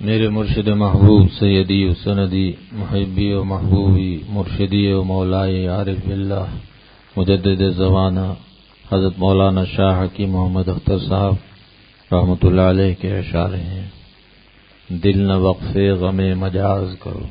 میرے مرشد محبوب سیدی و سندی محبی و محبوبی مرشدی و مولائی عارف باللہ مجدد زمانہ حضرت مولانا شاہ حکیم محمد اختر صاحب رحمۃ اللہ علیہ کے اشعار ہیں۔ دل نہ وقفے غم مجاز کرو،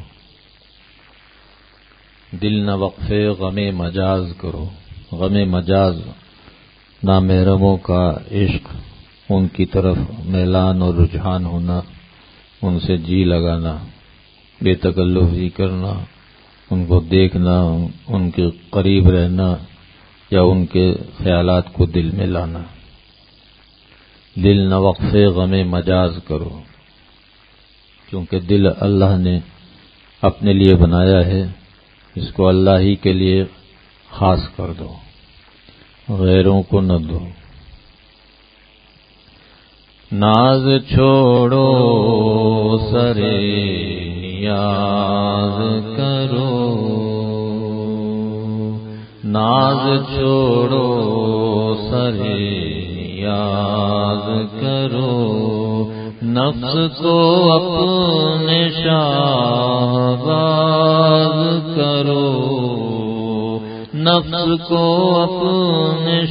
دل نہ وقفے غم مجاز کرو۔ غم مجاز نامحرموں کا عشق، ان کی طرف میلان اور رجحان ہونا، ان سے جی لگانا، بے تکلفی کرنا، ان کو دیکھنا، ان کے قریب رہنا یا ان کے خیالات کو دل میں لانا۔ دل نہ وقفے غم مجاز کرو، کیونکہ دل اللہ نے اپنے لیے بنایا ہے، اس کو اللہ ہی کے لیے خاص کر دو، غیروں کو نہ دو۔ ناز چھوڑو سرے نیاز کرو، ناز چھوڑو سرے نیاز کرو، نفس کو اپنے شاہباز کرو، نفس کو اپنے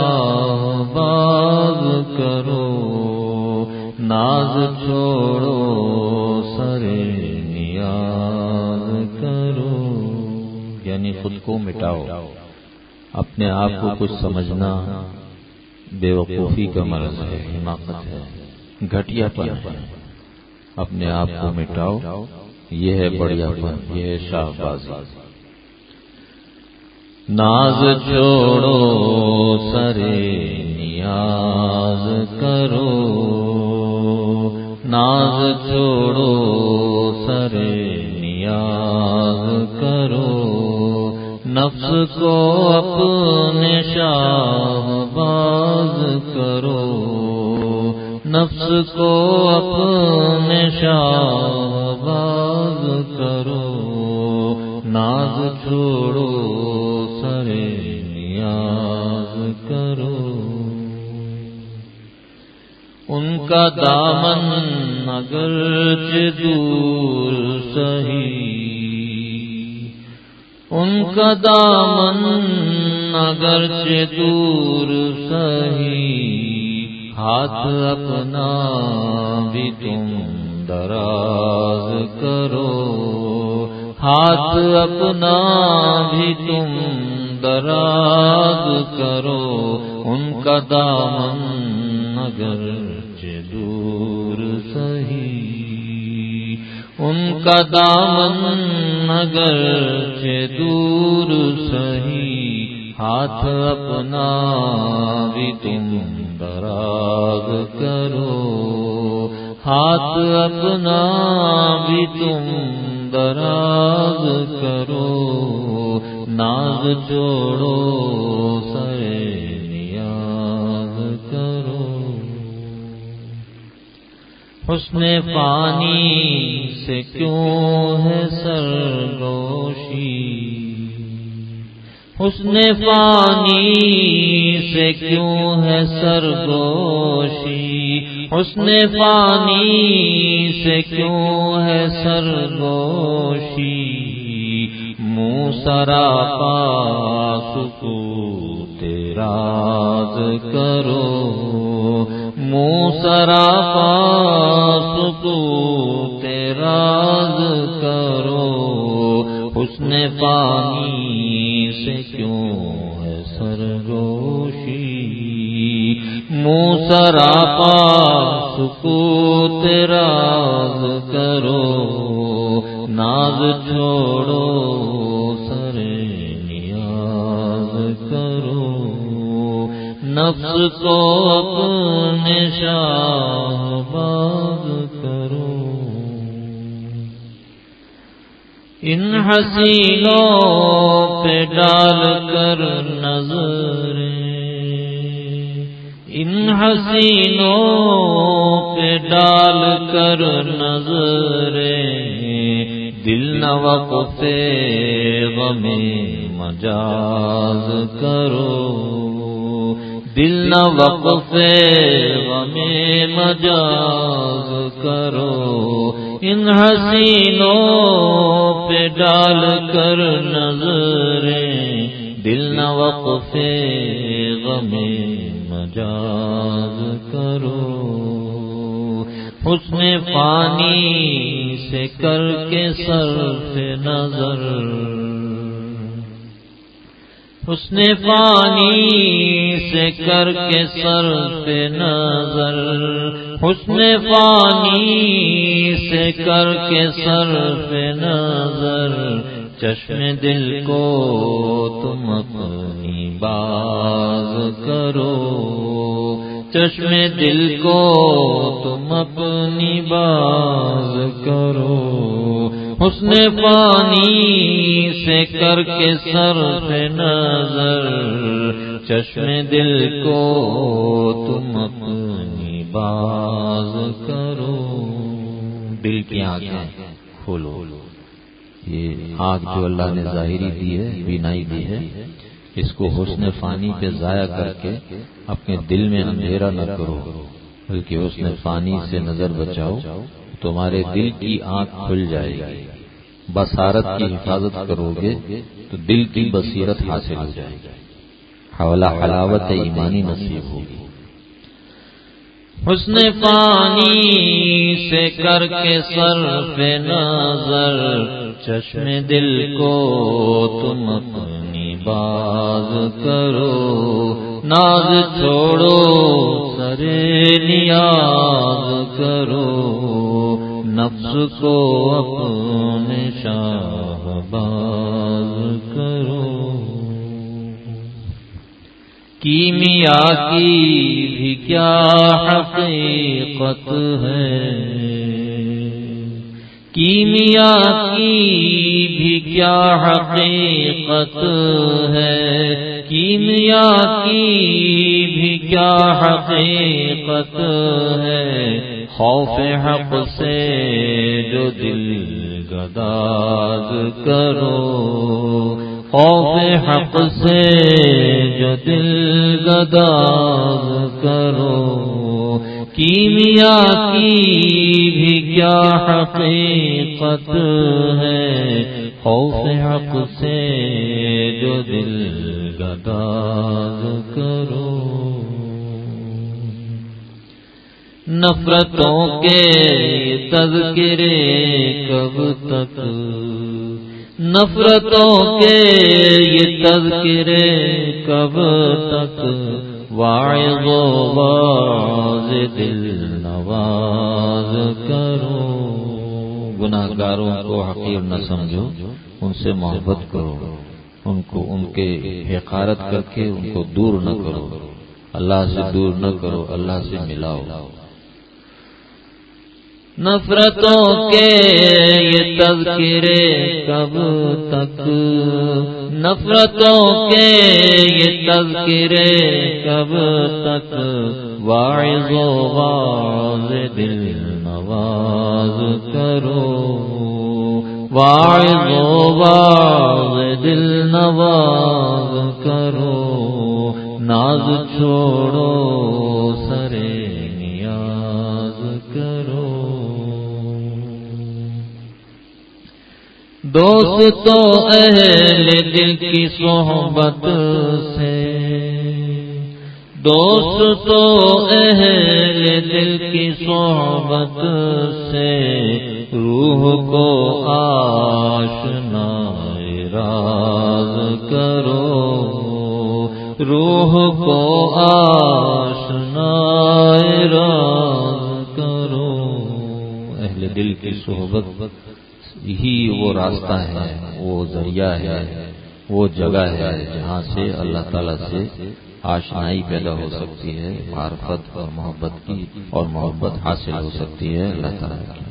شاہباز کرو، ناز چھوڑو سرے نیاز کرو۔ یعنی خود کو مٹاؤ، اپنے آپ کو کچھ سمجھنا بے وقوفی کا مرض ہے، حماقت ہے، گھٹیا پن ہے۔ اپنے آپ کو مٹاؤ، یہ ہے بڑھیا پن، یہ ہے شاہبازی۔ ناز چھوڑو سرے نیاز کرو، ناز چھوڑو سرے نیاز کرو، نفس کو اپنے شاہباز کرو، نفس کو اپنے شاہباز کرو، ناز چھوڑو سرے نیاز کرو۔ ان کا دامن اگرچہ دور سہی، ان کا دامن اگرچہ دور سہی، ہاتھ اپنا بھی تم دراز کرو، ہاتھ اپنا بھی تم دراز کرو۔ ان کا دامن اگرچہ دور سہی، ان کا دامن اگرچہ دور سہی، ہاتھ اپنا بھی تم دراز کرو، ہاتھ اپنا بھی تم دراز کرو، ناز چھوڑو سرے نیاز کرو۔ حسن فانی سے کیوں ہے سرگوشی، حسن فانی سے کیوں ہے سرگوشی، حسن فانی سے کیوں ہے سرگوشی، منہ سراپا سکوت راز کرو، منہ سراپا سکوت راز کرو، حسن فانی سے کیوں ہے سرگوشی، منہ سراپا سکوت راز کرو، ناز چھوڑو سرے نیاز کرو، نفس کو اپنے شاہباز کرو۔ ان حسینوں پہ ڈال کر نظریں، ان حسینوں پہ ڈال کر نظریں، دل نہ وقفے غم مجاز کرو، دل نہ وقفے غم مجاز کرو، ان حسینوں پہ ڈال کر نظریں، دل نہ وقفے غم مجاز کرو، حسن فانی سے کر کے صرف نظر، حسن فانی سے کر کے صرف نظر، حسن فانی سے کر کے صرف نظر، چشم دل کو تم اپنی باز کرو، چشم دل کو تم اپنی باز کرو، حسن فانی سے کر کے صرف نظر، چشم دل کو تم اپنی باز کرو۔ دل کی آنکھیں کھولو، یہ آنکھ جو اللہ نے ظاہری دی ہے، بینائی دی ہے، اس کو حسن فانی پہ ضائع کر کے اپنے دل میں اندھیرا نہ کرو، بلکہ حسن فانی سے نظر بچاؤ، تمہارے دل کی آنکھ کھل جائے گی۔ بصارت کی حفاظت کرو گے تو دل کی بصیرت حاصل ہو جائے گی، حوالہ حلاوت ایمانی نصیب ہوگی۔ حسن فانی سے کر کے صرف نظر، چشم دل کو تم اپنی باز کرو، ناز چھوڑو سرے نیاز کرو، نفس کو اپنے شاہباز کرو۔ کیمیا کی بھی کیا حقیقت ہے، کیمیا کی بھی کیا حقیقت ہے، کیمیا کی بھی کیا حقیقت ہے، خوف حق سے جو دل گداز کرو، خوف حق سے جو دل گداز کرو، کیمیا کی بھی کیا حقیقت ہے، خوف حق سے جو دل گداز کرو۔ نفرتوں کے تذکرے کب تک، نفرتوں کے یہ تذکرے کب تک، واعظ و واعظ دل نواز کرو۔ گناہ گاروں کو حقیر نہ سمجھو، ان سے محبت کرو، ان کے حقارت کر کے ان کو دور نہ کرو، اللہ سے دور نہ کرو، اللہ سے ملاؤ۔ نفرتوں کے یہ تذکرے کب تک، نفرتوں کے یہ تذکرے کب تک، واعظ و واعظ دل نواز کرو، واعظ و واعظ دل نواز کرو، ناز چھوڑو سرے نیاز کرو۔ دوستو اہل دل کی صحبت سے، دوستو اہل دل کی صحبت سے، روح کو آشنا راز کرو، روح کو آشنا راز کرو۔ اہل دل کی صحبت ہی وہ راستہ ہے، وہ ذریعہ ہے، وہ جگہ ہے جہاں سے اللہ تعالیٰ سے آشنائی پیدا ہو سکتی ہے، معرفت اور محبت کی اور محبت حاصل ہو سکتی ہے اللہ تعالیٰ کی۔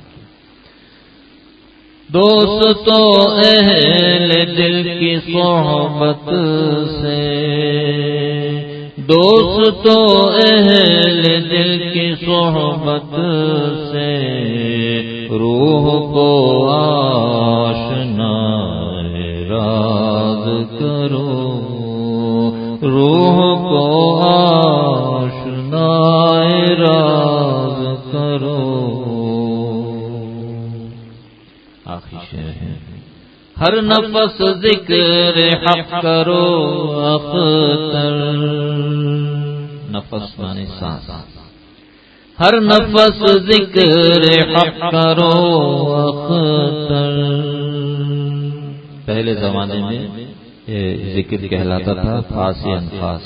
دوستو اہل دل کی صحبت سے، دوستو اہل دل کی صحبت سے، روح کو آشنا راز کرو، روح کو ہر نفس ذکر حق کرو اختر، نفس مانے سانس، ہر نفس ذکر حق کرو اختر۔ پہلے زمانے میں یہ ذکر کہلاتا تھا پاس انفاس،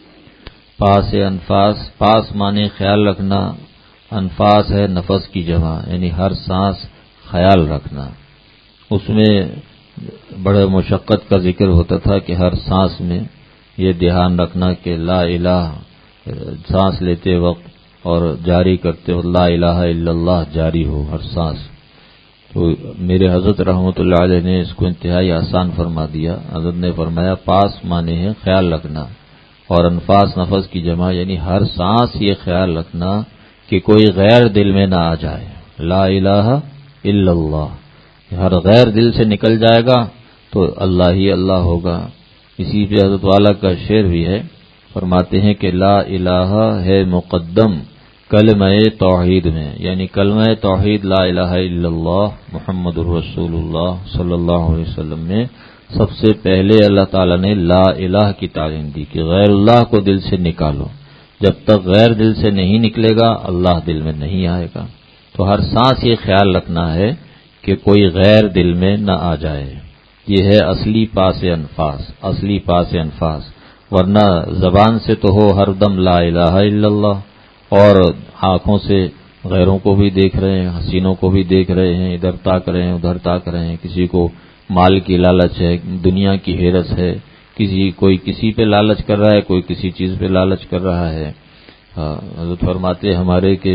پاس انفاس، پاس مانے خیال رکھنا، انفاس ہے نفس کی جمع، یعنی ہر سانس خیال رکھنا۔ اس میں بڑے مشقت کا ذکر ہوتا تھا کہ ہر سانس میں یہ دھیان رکھنا کہ لا الہ، سانس لیتے وقت اور جاری کرتے وقت لا الہ الا اللہ جاری ہو ہر سانس۔ تو میرے حضرت رحمۃ اللہ علیہ نے اس کو انتہائی آسان فرما دیا۔ حضرت نے فرمایا پاس مانے ہے خیال رکھنا، اور انفاس نفس کی جمع، یعنی ہر سانس یہ خیال رکھنا کہ کوئی غیر دل میں نہ آ جائے، لا الہ الا اللہ، ہر غیر دل سے نکل جائے گا تو اللہ ہی اللہ ہوگا۔ اسی پہ حضرت والا کا شعر بھی ہے، فرماتے ہیں کہ لا الہ ہے مقدم کلمہ توحید میں، یعنی کلمہ توحید لا الہ الا اللہ محمد الرسول اللہ صلی اللہ علیہ وسلم میں سب سے پہلے اللہ تعالیٰ نے لا الہ کی تعلیم دی کہ غیر اللہ کو دل سے نکالو، جب تک غیر دل سے نہیں نکلے گا اللہ دل میں نہیں آئے گا۔ تو ہر سانس یہ خیال رکھنا ہے کہ کوئی غیر دل میں نہ آ جائے، یہ ہے اصلی پاس انفاس، اصلی پاس انفاس، ورنہ زبان سے تو ہو ہر دم لا الہ الا اللہ، اور آنکھوں سے غیروں کو بھی دیکھ رہے ہیں، حسینوں کو بھی دیکھ رہے ہیں، ادھر تاک رہے ہیں ادھر تاک رہے ہیں، کسی کو مال کی لالچ ہے، دنیا کی ہیرس ہے، کوئی کسی پہ لالچ کر رہا ہے، کوئی کسی چیز پہ لالچ کر رہا ہے۔ حضرت فرماتے ہمارے کہ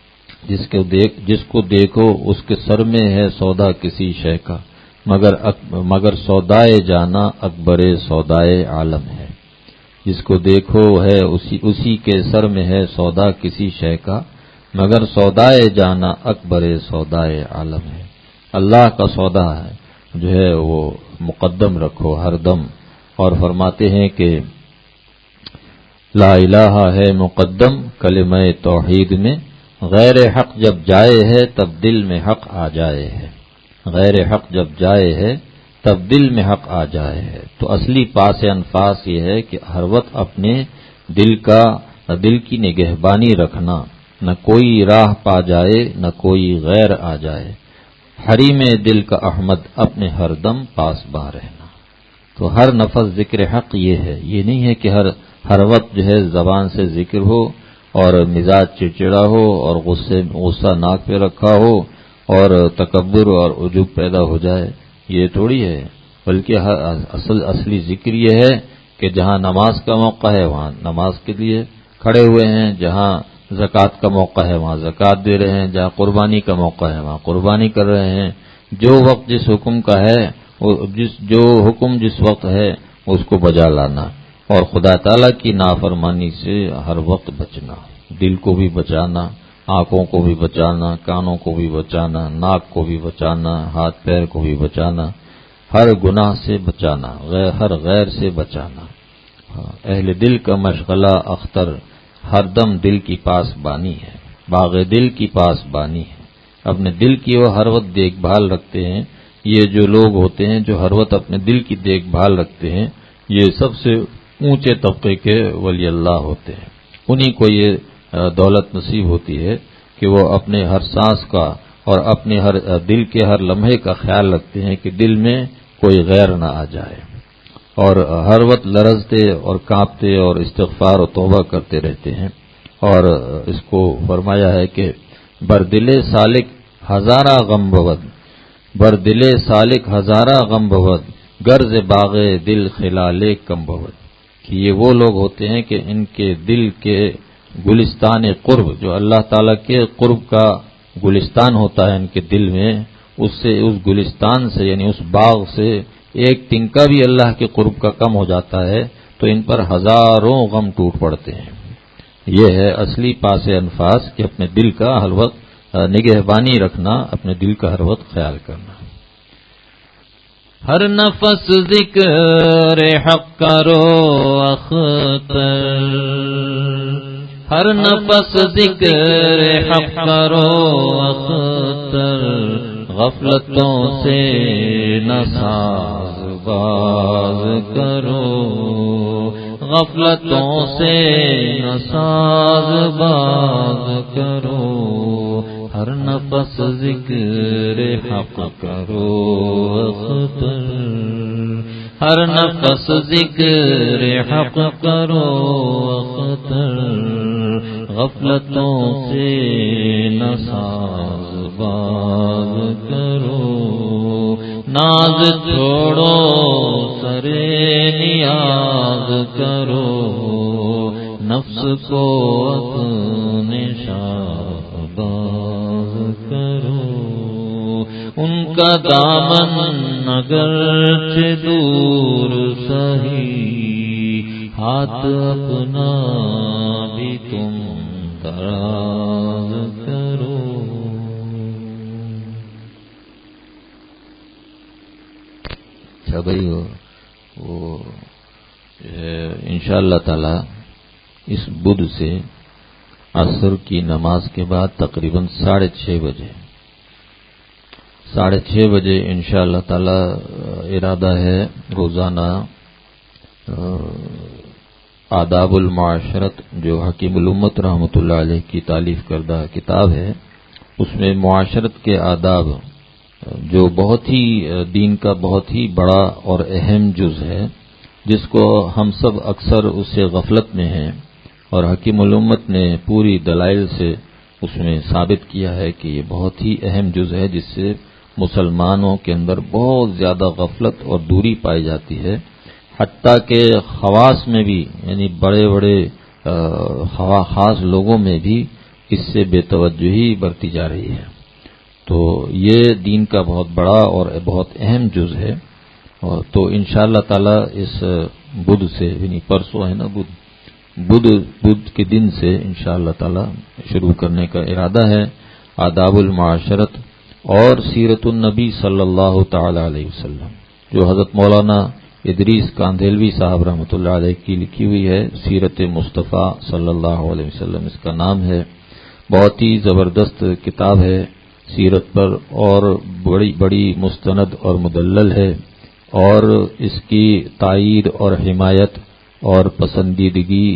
جس کو دیکھو اس کے سر میں ہے سودا کسی شے کا، مگر سودائے جانا اکبر سودائے عالم ہے۔ جس کو دیکھو ہے اسی کے سر میں ہے سودا کسی شے کا، مگر سودائے جانا اکبر سودائے عالم ہے۔ اللہ کا سودا ہے جو ہے وہ مقدم رکھو ہر دم، اور فرماتے ہیں کہ لا الہ ہے مقدم کلمہ توحید میں، غیر حق جب جائے ہے تب دل میں حق آ جائے ہے، غیر حق جب جائے ہے تب دل میں حق آ جائے ہے۔ تو اصلی پاس انفاس یہ ہے کہ ہر وقت اپنے دل کی نگہبانی رکھنا، نہ کوئی راہ پا جائے نہ کوئی غیر آ جائے، حریم دل کا احمد اپنے ہر دم پاس باں رہنا۔ تو ہر نفس ذکر حق یہ ہے، یہ نہیں ہے کہ ہر وقت جو ہے زبان سے ذکر ہو اور مزاج چڑچڑا ہو اور غصہ ناک پہ رکھا ہو اور تکبر اور عجب پیدا ہو جائے، یہ تھوڑی ہے، بلکہ اصلی ذکر یہ ہے کہ جہاں نماز کا موقع ہے وہاں نماز کے لیے کھڑے ہوئے ہیں، جہاں زکوٰۃ کا موقع ہے وہاں زکوٰۃ دے رہے ہیں، جہاں قربانی کا موقع ہے وہاں قربانی کر رہے ہیں، جو وقت جس حکم کا ہے، جو حکم جس وقت ہے اس کو بجا لانا، اور خدا تعالیٰ کی نافرمانی سے ہر وقت بچنا، دل کو بھی بچانا، آنکھوں کو بھی بچانا، کانوں کو بھی بچانا، ناک کو بھی بچانا، ہاتھ پیر کو بھی بچانا، ہر گناہ سے بچانا، ہر غیر سے بچانا۔ اہل دل کا مشغلہ اختر ہر دم دل کی پاس بانی ہے، باغ دل کی پاس بانی ہے، اپنے دل کی وہ ہر وقت دیکھ بھال رکھتے ہیں۔ یہ جو لوگ ہوتے ہیں جو ہر وقت اپنے دل کی دیکھ بھال رکھتے ہیں، یہ سب سے اونچے طبقے کے ولی اللہ ہوتے ہیں، انہی کو یہ دولت نصیب ہوتی ہے کہ وہ اپنے ہر سانس کا اور اپنے ہر دل کے ہر لمحے کا خیال رکھتے ہیں کہ دل میں کوئی غیر نہ آ جائے، اور ہر وقت لرزتے اور کانپتے اور استغفار و توبہ کرتے رہتے ہیں۔ اور اس کو فرمایا ہے کہ بردل سالک ہزارہ غم بود، بردل سالک ہزارہ غم بود، غرض باغ دل خلال کم بود، کہ یہ وہ لوگ ہوتے ہیں کہ ان کے دل کے گلستان قرب، جو اللہ تعالیٰ کے قرب کا گلستان ہوتا ہے ان کے دل میں، اس گلستان سے یعنی اس باغ سے ایک تنکا بھی اللہ کے قرب کا کم ہو جاتا ہے تو ان پر ہزاروں غم ٹوٹ پڑتے ہیں۔ یہ ہے اصلی پاس انفاس کہ اپنے دل کا ہر وقت نگہبانی رکھنا، اپنے دل کا ہر وقت خیال کرنا۔ ہر نفس ذکر حق کرو اختر، ہر نفس ذکر حق کرو اختر، غفلتوں سے نہ ساز باز کرو، غفلتوں سے نہ ساز باز کرو، ہر نفس ذکر حق کرو اختر، ہر نفس ذکر حق کرو اختر، غفلتوں سے نہ ساز باز کرو، ناز چھوڑو سرے نیاز کرو، نفس کو اپنے شاہباز کرو، ان کا دامن اگرچہ دور سہی، ہاتھ اپنا بھی تم دراز کرو۔ اچھا بھائی، وہ انشاءاللہ تعالی اس بدھ سے عصر کی نماز کے بعد تقریباً 6:30 بجے انشاءاللہ تعالی ارادہ ہے روزانہ آداب المعاشرت جو حکیم الامت رحمۃ اللہ علیہ کی تالیف کردہ کتاب ہے، اس میں معاشرت کے آداب جو بہت ہی دین کا بہت ہی بڑا اور اہم جز ہے، جس کو ہم سب اکثر اس سے غفلت میں ہیں، اور حکیم الامت نے پوری دلائل سے اس میں ثابت کیا ہے کہ یہ بہت ہی اہم جز ہے، جس سے مسلمانوں کے اندر بہت زیادہ غفلت اور دوری پائی جاتی ہے، حتیٰ کہ خواص میں بھی، یعنی بڑے بڑے خاص لوگوں میں بھی اس سے بے توجہی برتی جا رہی ہے۔ تو یہ دین کا بہت بڑا اور بہت اہم جز ہے، اور تو انشاءاللہ تعالی اس بدھ سے، یعنی پرسوں ہے نا بدھ کے دن سے انشاءاللہ تعالی شروع کرنے کا ارادہ ہے آداب المعاشرت اور سیرت النبی صلی اللہ تعالی علیہ وسلم، جو حضرت مولانا ادریس کاندھیلوی صاحب رحمۃ اللہ علیہ کی لکھی ہوئی ہے، سیرت مصطفیٰ صلی اللہ علیہ وسلم اس کا نام ہے۔ بہت ہی زبردست کتاب ہے سیرت پر، اور بڑی بڑی مستند اور مدلل ہے، اور اس کی تائید اور حمایت اور پسندیدگی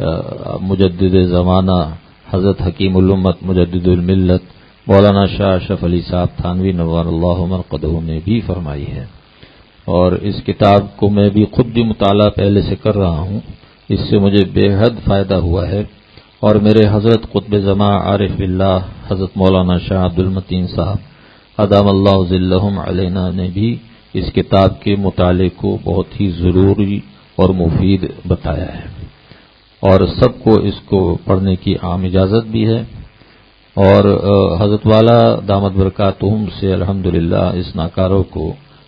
مجدد زمانہ حضرت حکیم الامت مجدد الملت مولانا شاہ اشرف علی صاحب تھانوی نوّر اللہ مرقدہ نے بھی فرمائی ہے، اور اس کتاب کو میں بھی خود بھی مطالعہ پہلے سے کر رہا ہوں، اس سے مجھے بے حد فائدہ ہوا ہے، اور میرے حضرت قطب زمان عارف اللہ حضرت مولانا شاہ عبد المتین صاحب ادام اللہ ذلہم علینا نے بھی اس کتاب کے مطالعے کو بہت ہی ضروری اور مفید بتایا ہے، اور سب کو اس کو پڑھنے کی عام اجازت بھی ہے، اور حضرت والا دامت برکاتہم سے الحمدللہ اس ناکاروں کو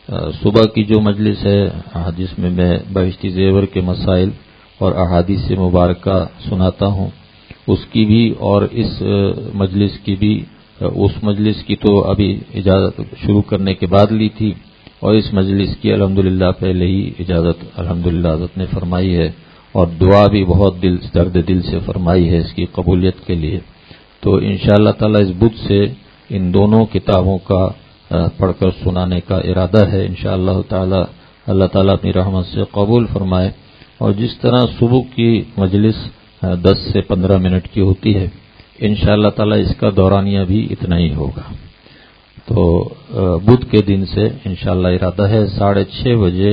صبح کی جو مجلس ہے جس میں میں بہشتی زیور کے مسائل اور احادیث مبارکہ سناتا ہوں، اس کی بھی اور اس مجلس کی بھی، اس مجلس کی تو ابھی اجازت شروع کرنے کے بعد لی تھی، اور اس مجلس کی الحمدللہ پہلے ہی اجازت الحمدللہ حضرت نے فرمائی ہے، اور دعا بھی بہت درد دل سے فرمائی ہے اس کی قبولیت کے لیے۔ تو انشاءاللہ تعالی اس بدھ سے ان دونوں کتابوں کا پڑھ کر سنانے کا ارادہ ہے انشاءاللہ تعالی، اللہ تعالیٰ اپنی رحمت سے قبول فرمائے، اور جس طرح صبح کی مجلس 10 سے 15 منٹ کی ہوتی ہے، انشاءاللہ تعالی اس کا دورانیہ بھی اتنا ہی ہوگا۔ تو بدھ کے دن سے انشاءاللہ ارادہ ہے 6:30 بجے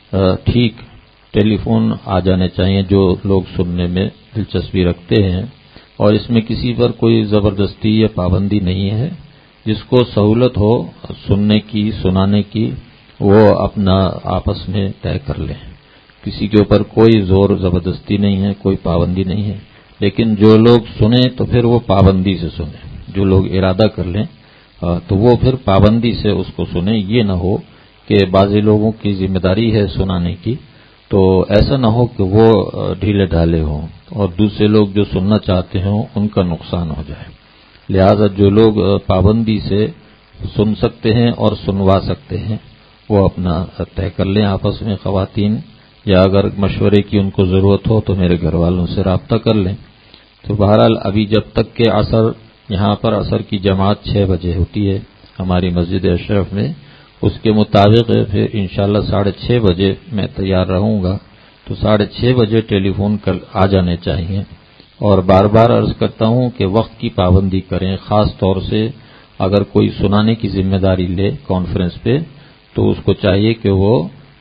ٹھیک ٹیلی فون آ جانے چاہیے جو لوگ سننے میں دلچسپی رکھتے ہیں، اور اس میں کسی پر کوئی زبردستی یا پابندی نہیں ہے، جس کو سہولت ہو سننے کی سنانے کی وہ اپنا آپس میں طے کر لیں، کسی کے اوپر کوئی زور زبردستی نہیں ہے، کوئی پابندی نہیں ہے، لیکن جو لوگ سنیں تو پھر وہ پابندی سے سنیں، جو لوگ ارادہ کر لیں تو وہ پھر پابندی سے اس کو سنیں، یہ نہ ہو کہ بعضی لوگوں کی ذمہ داری ہے سنانے کی، تو ایسا نہ ہو کہ وہ ڈھیلے ڈھالے ہوں اور دوسرے لوگ جو سننا چاہتے ہوں ان کا نقصان ہو جائے، لہذا جو لوگ پابندی سے سن سکتے ہیں اور سنوا سکتے ہیں وہ اپنا طے کر لیں آپس میں خواتین، یا اگر مشورے کی ان کو ضرورت ہو تو میرے گھر والوں سے رابطہ کر لیں۔ تو بہرحال ابھی جب تک کہ عصر، یہاں پر عصر کی جماعت 6 بجے ہوتی ہے، ہماری مسجد اشرف میں، اس کے مطابق پھر انشاءاللہ 6:30 بجے میں تیار رہوں گا، تو 6:30 بجے ٹیلی فون کر آ جانے چاہیے۔ اور بار بار عرض کرتا ہوں کہ وقت کی پابندی کریں، خاص طور سے اگر کوئی سنانے کی ذمہ داری لے کانفرنس پہ تو اس کو چاہیے کہ وہ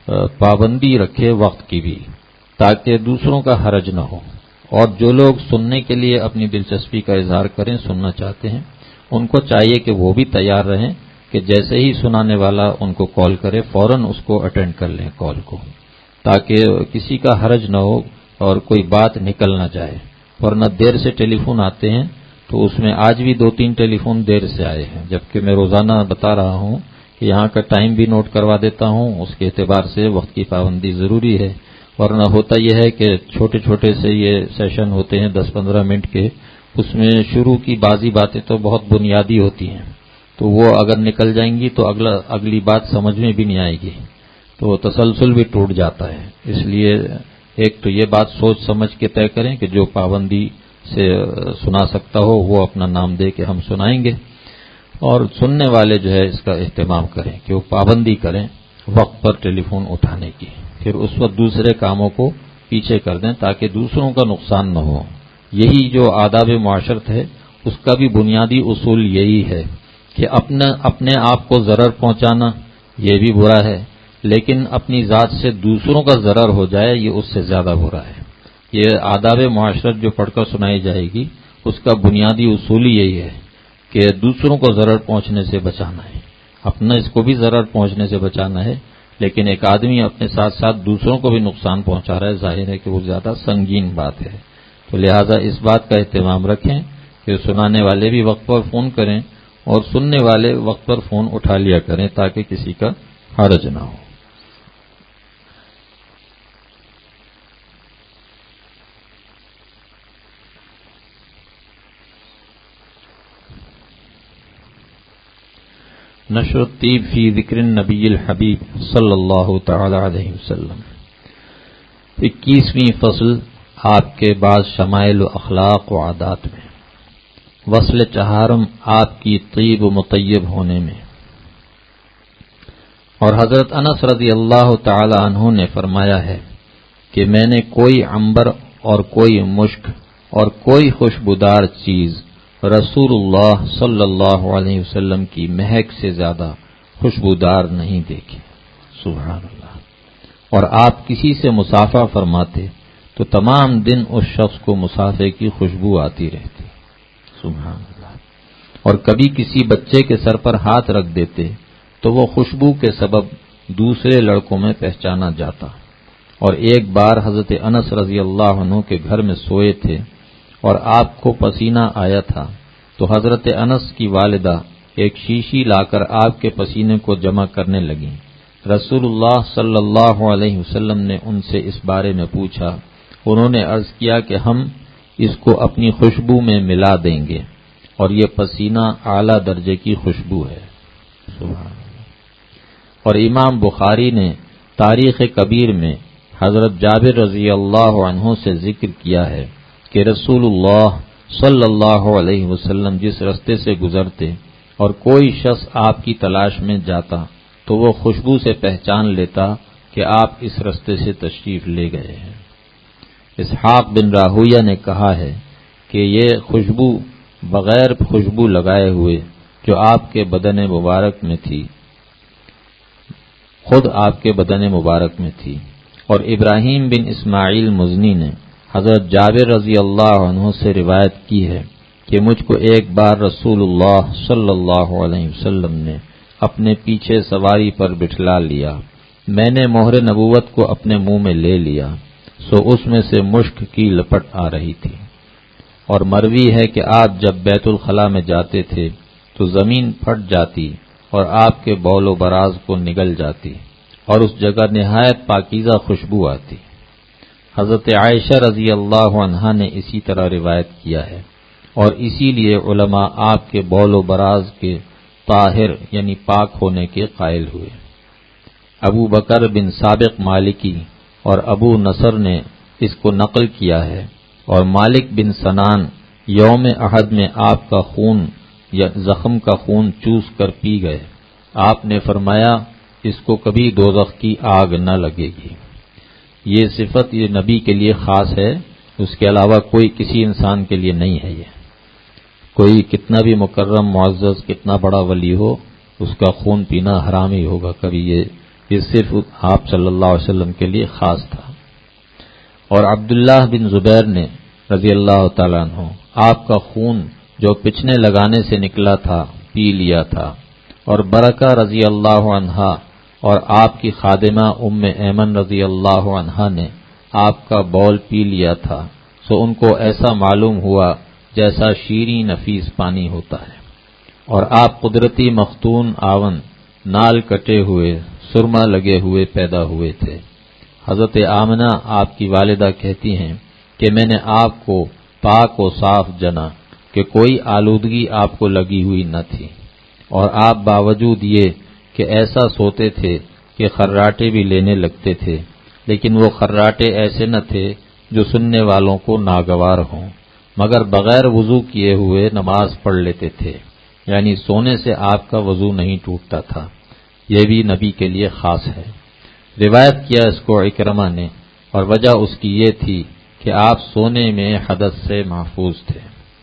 پابندی رکھے وقت کی بھی، تاکہ دوسروں کا حرج نہ ہو۔ اور جو لوگ سننے کے لیے اپنی دلچسپی کا اظہار کریں، سننا چاہتے ہیں، ان کو چاہیے کہ وہ بھی تیار رہیں کہ جیسے ہی سنانے والا ان کو کال کرے فوراً اس کو اٹینڈ کر لیں کال کو، تاکہ کسی کا حرج نہ ہو اور کوئی بات نکل نہ جائے۔ ورنہ دیر سے ٹیلی فون آتے ہیں تو اس میں آج بھی 2-3 ٹیلی فون دیر سے آئے ہیں، جبکہ میں روزانہ بتا رہا ہوں کہ یہاں کا ٹائم بھی نوٹ کروا دیتا ہوں، اس کے اعتبار سے وقت کی پابندی ضروری ہے۔ ورنہ ہوتا یہ ہے کہ چھوٹے چھوٹے سے یہ سیشن ہوتے ہیں 10-15 منٹ کے، اس میں شروع کی بعضی باتیں تو بہت بنیادی ہوتی ہیں، تو وہ اگر نکل جائیں گی تو اگلی بات سمجھ میں بھی نہیں آئے گی، تو تسلسل بھی ٹوٹ جاتا ہے۔ اس لیے ایک تو یہ بات سوچ سمجھ کے طے کریں کہ جو پابندی سے سنا سکتا ہو وہ اپنا نام دے کہ ہم سنائیں گے، اور سننے والے جو ہے اس کا اہتمام کریں کہ وہ پابندی کریں وقت پر ٹیلی فون اٹھانے کی، پھر اس وقت دوسرے کاموں کو پیچھے کر دیں تاکہ دوسروں کا نقصان نہ ہو۔ یہی جو آداب معاشرت ہے اس کا بھی بنیادی اصول یہی ہے کہ اپنے آپ کو ضرر پہنچانا یہ بھی برا ہے، لیکن اپنی ذات سے دوسروں کا ضرر ہو جائے یہ اس سے زیادہ برا ہے۔ یہ آداب معاشرت جو پڑھ کر سنائی جائے گی اس کا بنیادی اصول ہی یہی ہے کہ دوسروں کو ضرر پہنچنے سے بچانا ہے، اپنا اس کو بھی ضرر پہنچنے سے بچانا ہے، لیکن ایک آدمی اپنے ساتھ ساتھ دوسروں کو بھی نقصان پہنچا رہا ہے، ظاہر ہے کہ وہ زیادہ سنگین بات ہے۔ تو لہذا اس بات کا اہتمام رکھیں کہ سنانے والے بھی وقت پر فون کریں اور سننے والے وقت پر فون اٹھا لیا کریں تاکہ کسی کا حرج نہ ہو۔ نشر الطیب فی ذکر النبی الحبیب صلی اللہ تعالی علیہ وسلم۔ 21ویں فصل آپ کے بعض شمائل و اخلاق و عادات میں، وصل چہارم آپ کی طیب و مطیب ہونے میں۔ اور حضرت انس رضی اللہ تعالی عنہ نے فرمایا ہے کہ میں نے کوئی عنبر اور کوئی مشک اور کوئی خوشبودار چیز رسول اللہ صلی اللہ علیہ وسلم کی مہک سے زیادہ خوشبودار نہیں دیکھی۔ سبحان اللہ۔ اور آپ کسی سے مصافحہ فرماتے تو تمام دن اس شخص کو مصافحے کی خوشبو آتی رہتی۔ سبحان اللہ۔ اور کبھی کسی بچے کے سر پر ہاتھ رکھ دیتے تو وہ خوشبو کے سبب دوسرے لڑکوں میں پہچانا جاتا۔ اور ایک بار حضرت انس رضی اللہ عنہ کے گھر میں سوئے تھے اور آپ کو پسینہ آیا تھا تو حضرت انس کی والدہ ایک شیشی لا کر آپ کے پسینے کو جمع کرنے لگیں۔ رسول اللہ صلی اللہ علیہ وسلم نے ان سے اس بارے میں پوچھا، انہوں نے عرض کیا کہ ہم اس کو اپنی خوشبو میں ملا دیں گے، اور یہ پسینہ اعلیٰ درجے کی خوشبو ہے۔ سبحان اللہ۔ اور امام بخاری نے تاریخ کبیر میں حضرت جابر رضی اللہ عنہ سے ذکر کیا ہے کہ رسول اللہ صلی اللہ علیہ وسلم جس رستے سے گزرتے اور کوئی شخص آپ کی تلاش میں جاتا تو وہ خوشبو سے پہچان لیتا کہ آپ اس رستے سے تشریف لے گئے ہیں۔ اسحاق بن راہویہ نے کہا ہے کہ یہ خوشبو بغیر خوشبو لگائے ہوئے جو آپ کے بدن مبارک میں تھی، خود آپ کے بدن مبارک میں تھی۔ اور ابراہیم بن اسماعیل مزنی نے حضرت جابر رضی اللہ عنہ سے روایت کی ہے کہ مجھ کو ایک بار رسول اللہ صلی اللہ علیہ وسلم نے اپنے پیچھے سواری پر بٹھلا لیا، میں نے مہر نبوت کو اپنے منہ میں لے لیا، سو اس میں سے مشک کی لپٹ آ رہی تھی۔ اور مروی ہے کہ آپ جب بیت الخلاء میں جاتے تھے تو زمین پھٹ جاتی اور آپ کے بول و براز کو نگل جاتی اور اس جگہ نہایت پاکیزہ خوشبو آتی۔ حضرت عائشہ رضی اللہ عنہا نے اسی طرح روایت کیا ہے، اور اسی لیے علماء آپ کے بول و براز کے طاہر یعنی پاک ہونے کے قائل ہوئے۔ ابو بکر بن سابق مالکی اور ابو نصر نے اس کو نقل کیا ہے، اور مالک بن سنان یوم احد میں آپ کا خون یا زخم کا خون چوس کر پی گئے، آپ نے فرمایا اس کو کبھی دوزخ کی آگ نہ لگے گی۔ یہ صفت یہ نبی کے لیے خاص ہے، اس کے علاوہ کوئی کسی انسان کے لیے نہیں ہے۔ یہ کوئی کتنا بھی مکرم معزز کتنا بڑا ولی ہو، اس کا خون پینا حرام ہی ہوگا کبھی۔ یہ صرف آپ صلی اللہ علیہ وسلم کے لیے خاص تھا۔ اور عبداللہ بن زبیر نے رضی اللہ تعالیٰ عنہ آپ کا خون جو پچھنے لگانے سے نکلا تھا پی لیا تھا، اور برکہ رضی اللہ عنہا اور آپ کی خادمہ ام ایمن رضی اللہ عنہا نے آپ کا بول پی لیا تھا، سو ان کو ایسا معلوم ہوا جیسا شیریں نفیس پانی ہوتا ہے۔ اور آپ قدرتی مختون آون، نال کٹے ہوئے، سرما لگے ہوئے پیدا ہوئے تھے۔ حضرت آمنہ آپ کی والدہ کہتی ہیں کہ میں نے آپ کو پاک و صاف جنا کہ کوئی آلودگی آپ کو لگی ہوئی نہ تھی، اور آپ باوجود یہ کہ ایسا سوتے تھے کہ خراٹے بھی لینے لگتے تھے، لیکن وہ خراٹے ایسے نہ تھے جو سننے والوں کو ناگوار ہوں، مگر بغیر وضو کیے ہوئے نماز پڑھ لیتے تھے، یعنی سونے سے آپ کا وضو نہیں ٹوٹتا تھا۔ یہ بھی نبی کے لیے خاص ہے۔ روایت کیا اس کو اکرمہ نے، اور وجہ اس کی یہ تھی کہ آپ سونے میں حدث سے محفوظ تھے۔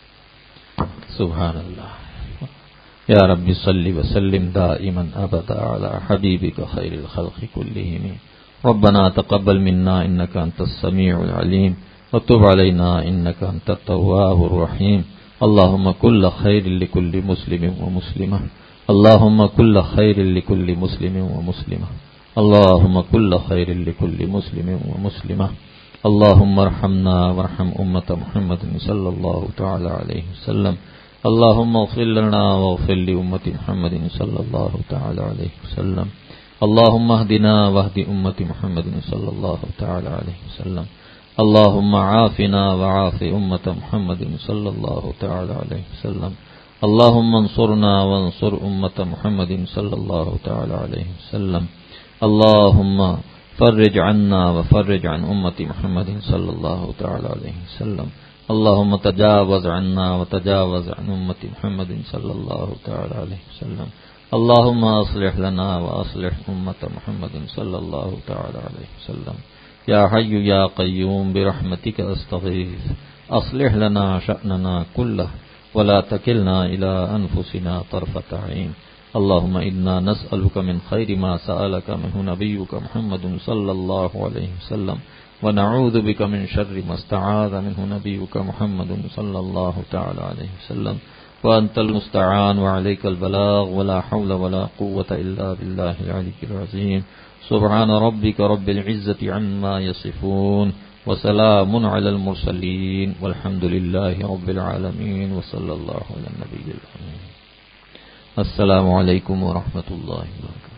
سبحان اللہ۔ یا رب صلی وسلم دائما ابدا علی حبیبک خیر الخلق کلہم۔ ربنا تقبل منا انک انت السمیع العلیم وتب علینا انک انت التواب الرحیم۔ اللهم كل خير لكل مسلم ومسلمة، اللهم كل خير لكل مسلم ومسلمة، اللهم كل خير لكل مسلم ومسلمة، اللهم ارحمنا وارحم أمة محمد صلى الله تعالى عليه وسلم، اللهم اغفر لنا واغفر لأمة محمد صلى الله تعالى عليه وسلم، اللهم اهدنا واهد أمة محمد صلى الله تعالى عليه وسلم، اللهم عافنا وعاف أمة محمد صلى الله تعالى عليه وسلم، اللهم انصرنا وانصر أمة محمد صلى الله تعالى عليه وسلم، اللهم فرج عنا وفرج عن أمة محمد صلى الله تعالى عليه وسلم، اللهم تجاوز عنا وتجاوز عن أمة محمد صلى الله تعالى عليه وسلم، اللهم أصلح لنا وأصلح أمة محمد صلى الله تعالى عليه وسلم، یا حی یا قیوم برحمتک استغیث اصلح لنا شأننا کلہ ولا تکلنا الی انفسنا طرفۃ عین، اللهم انا نسألک من خیر ما سألک منه نبیک محمد صلی اللہ علیہ وسلم ونعوذ بک من شر ما استعاذ منه نبیک محمد صلی اللہ تعالی علیہ وسلم وانت المستعان وعلیک البلاغ ولا حول ولا قوة الا باللہ العلی العظیم۔ سبحان ربك رب العزة عما يصفون وسلام على المرسلين والحمد لله رب العالمين وصلى الله على النبي الأمين۔ السلام علیکم ورحمۃ اللہ وبرکاتہ۔